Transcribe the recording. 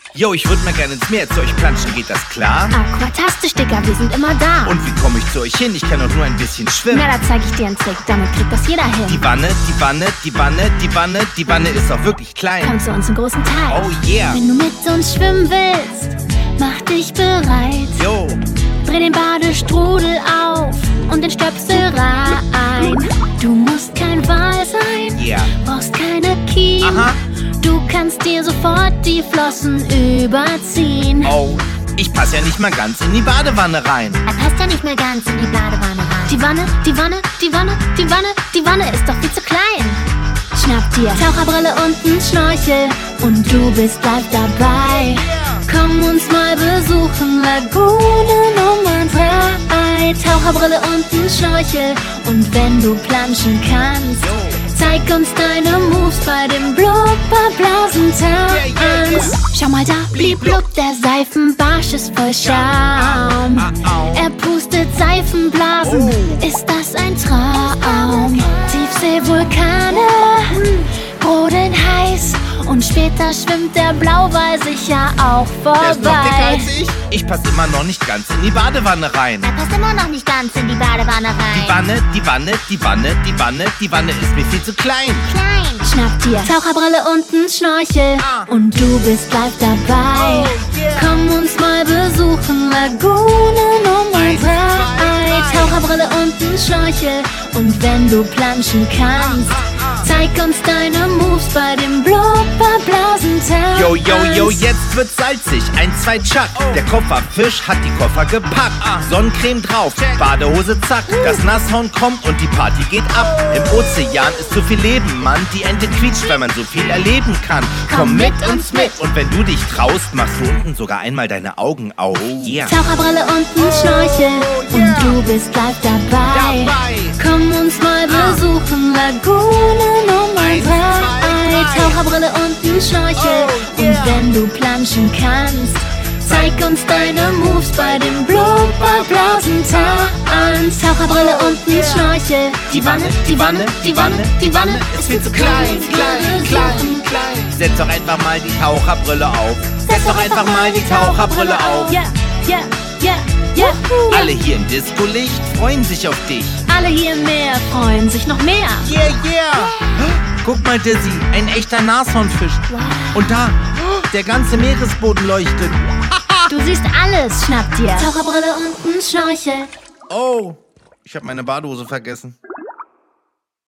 Yo, ich würd mal gerne ins Meer zu euch planschen, geht das klar? Aquatastisch, Digga, wir sind immer da. Und wie komme ich zu euch hin? Ich kann doch nur ein bisschen schwimmen. Na, da zeig ich dir einen Trick, damit kriegt das jeder hin. Die Wanne, die Wanne, die Wanne, die Wanne, die Wanne ist auch wirklich klein. Komm zu uns im großen Teich. Oh yeah. Wenn du mit uns schwimmen willst, mach dich bereit. Yo. Dreh den Badestrudel auf und den Stöpsel rein. Du musst kein Wal sein, Yeah. brauchst keine Kiemen. Aha. Du kannst dir sofort die Flossen überziehen. Oh, ich pass ja nicht mal ganz in die Badewanne rein. Er passt ja nicht mehr ganz in die Badewanne rein. Die Wanne, die Wanne, die Wanne, die Wanne, die Wanne ist doch viel zu klein. Schnapp dir Taucherbrille und einen Schnorchel und du bist live dabei. Komm uns mal besuchen, Lagune Nummer 3. Taucherbrille und ein Schnorchel und wenn du planschen kannst, zeig uns deine Moves bei dem Blubberblasentanz. Schau mal da, bliblub, der Seifenbarsch ist voll Schaum. Er pustet Seifenblasen, ist das ein Traum? Tiefseevulkane brodeln heiß und später schwimmt der Blauwal sicher auch Der ist noch dicker vorbei. als ich. Ich pass immer noch nicht ganz in die Badewanne rein. Er passt immer noch nicht ganz in die Badewanne rein. Die Wanne, die Wanne, die Wanne, die Wanne, die Wanne ist mir viel zu klein. Klein. Schnapp dir Taucherbrille und einen Schnorchel und du bist live dabei. Komm uns mal besuchen, Lagune Nummer 3. Taucherbrille und ein Schnorchel und wenn du planschen kannst, zeig uns deine Moves bei dem Blubberblasentanz. Yo, yo, yo, jetzt wird's salzig. 1, 2, Chuck. Der Kofferfisch hat die Koffer gepackt. Sonnencreme drauf, Badehose zack. Das Nasshorn kommt und die Party geht ab. Im Ozean ist zu viel Leben, Mann. Die Ente quietscht, weil man so viel erleben kann. Komm mit uns mit. Und wenn du dich traust, machst du unten sogar einmal deine Augen auf. Yeah. Taucherbrille und ein Schnorchel und du bist live dabei. Komm uns mal besuchen, Lagune Nummer 3. Taucherbrille und ein Schnorchel und wenn du planschen kannst, zeig uns deine Moves bei dem Blubberblasentanz. Taucherbrille und ein Schnorchel. Die Wanne, die Wanne, die Wanne, die Wanne ist viel zu klein, klein, klein, klein. Setz doch einfach mal die Taucherbrille auf. Setz doch einfach mal die Taucherbrille auf. Ja, ja, ja, ja. Alle hier im Disco-Licht freuen sich auf dich. Alle hier im Meer freuen sich noch mehr. Yeah, yeah. Guck mal, Dizzy, ein echter Nashornfisch. Und da, der ganze Meeresboden leuchtet. Du siehst alles, schnapp dir Taucherbrille und ein Schnorchel. Oh, ich habe meine Badehose vergessen.